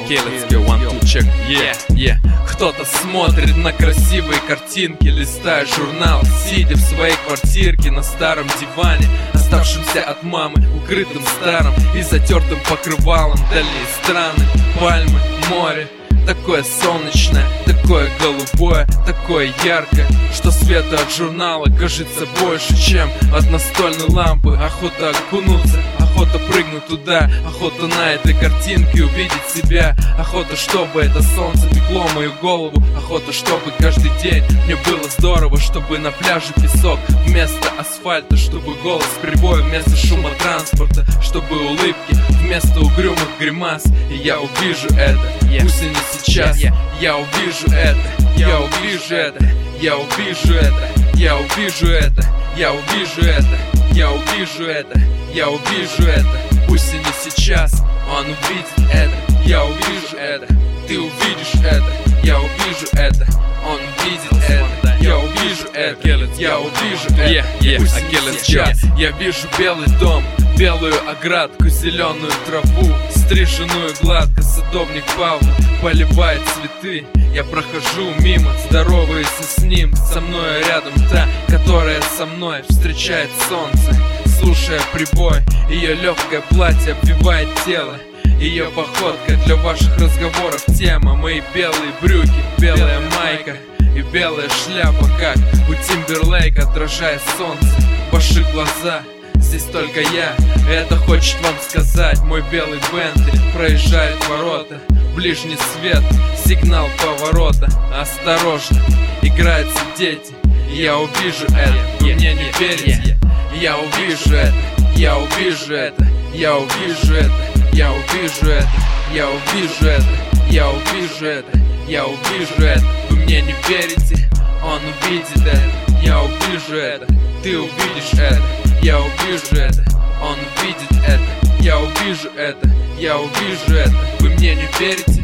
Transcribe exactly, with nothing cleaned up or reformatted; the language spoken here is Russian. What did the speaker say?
Okay, let's go, one, two, check, yeah, yeah. Кто-то смотрит на красивые картинки, листая журнал, сидя в своей квартирке на старом диване, оставшемся от мамы, укрытым старым и затертым покрывалом. Вдали страны, пальмы, море, такое солнечное, такое голубое, такое яркое, что света от журнала кажется больше, чем от настольной лампы. Охота окунуться, охота прыгнуть туда, охота на этой картинке увидеть себя, охота, чтобы это солнце пекло мою голову, охота, чтобы каждый день мне было здорово, чтобы на пляже песок вместо асфальта, чтобы голос прибоя вместо шума транспорта, чтобы улыбки вместо угрюмых гримас. И я увижу это, пусть и не сейчас. Я увижу это, я увижу это, я увижу это, я увижу это, я увижу это, я увижу это, я увижу это, пусть и не сейчас. Он увидит это, я увижу это, ты увидишь это, я увижу это, он увидит это, я увижу это, я увижу это, пусть и не сейчас. Я вижу белый дом, белую оградку, зеленую траву, стриженную гладко. Садовник Павла поливает цветы. Я прохожу мимо, здороваюсь с ним. Со мной рядом та, которая со мной встречает солнце, слушая прибой. Ее легкое платье обвивает тело, ее походка для ваших разговоров тема. Мои белые брюки, белая майка и белая шляпа, как у Тимберлейка, отражает солнце. Ваши глаза, здесь только я, это хочет вам сказать. Мой белый Бентли проезжает ворота, ближний свет, сигнал поворота. Осторожно, играются дети, я увижу это, вы мне не верите. Я увижу это, я увижу это, я увижу это, я увижу это, я увижу это, я увижу это, я увижу это, вы мне не верите. Он увидит это, я увижу это, ты увидишь это, я увижу это, он увидит это, я увижу это, я увижу это, вы мне не верите.